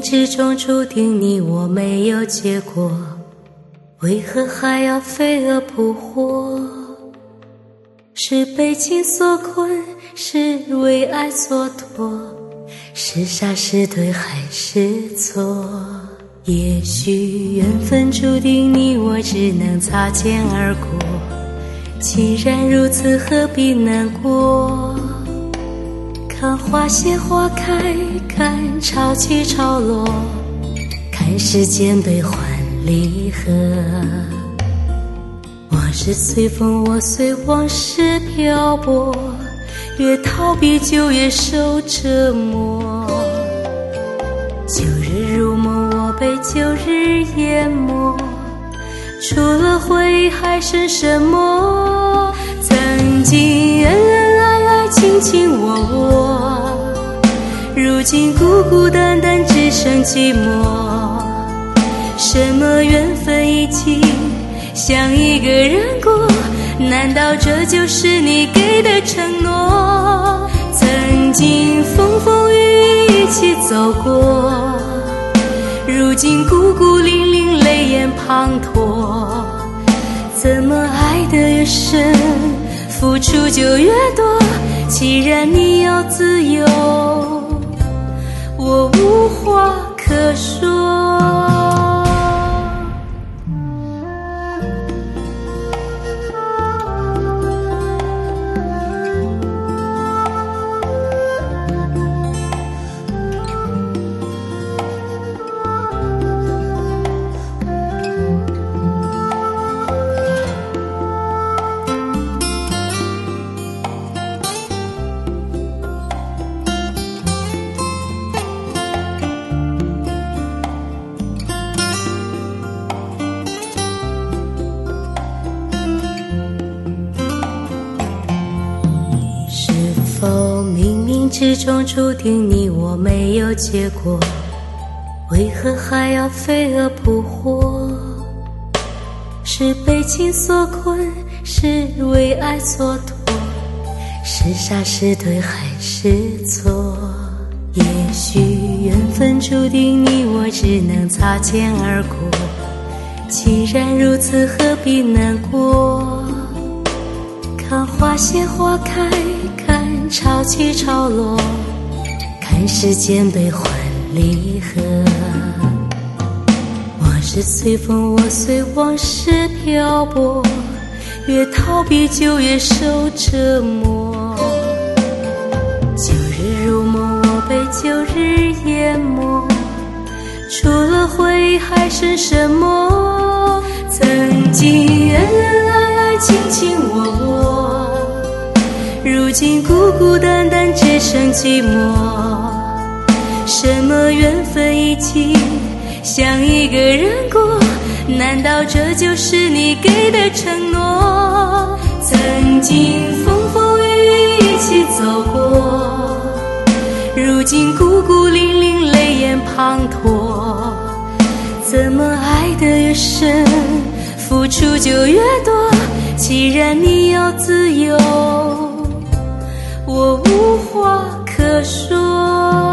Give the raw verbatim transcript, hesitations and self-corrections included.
之中注定你我没有结果，为何还要飞蛾扑火？是被情所困，是为爱蹉跎，是傻是对还是错？也许缘分注定你我只能擦肩而过，既然如此何必难过？看花谢花开，看潮起潮落，看世间悲欢离合。往事随风，我随往事漂泊，越逃避就越受折磨。旧日如梦，我被旧日淹没，除了回忆还剩什么？曾经恩恩爱爱，卿卿我我，如今孤孤单单，只剩寂寞。什么缘分已经想一个人过，难道这就是你给的承诺？曾经风风雨雨一起走过，如今孤孤零零泪眼滂沱。怎么爱得越深，付出就越多？既然你要自由，我无话可说。冥冥之中注定你我没有结果，为何还要飞蛾扑火？是被情所困，是为爱蹉跎，是傻是对还是错？也许缘分注定你我只能擦肩而过，既然如此何必难过？看花谢花开，看潮起潮落，看世间悲欢离合。往事随风，我随往事漂泊，越逃避就越受折磨。旧日如梦，我被旧日淹没，除了回忆还剩什么？曾经恩恩爱爱，卿卿我我，如今孤孤单单，只剩寂寞。什么缘分已经想一个人过，难道这就是你给的承诺？曾经风风雨雨一起走过，如今孤孤零零泪眼滂沱。怎么爱得越深，付出就越多？既然你要自由，我无话可说。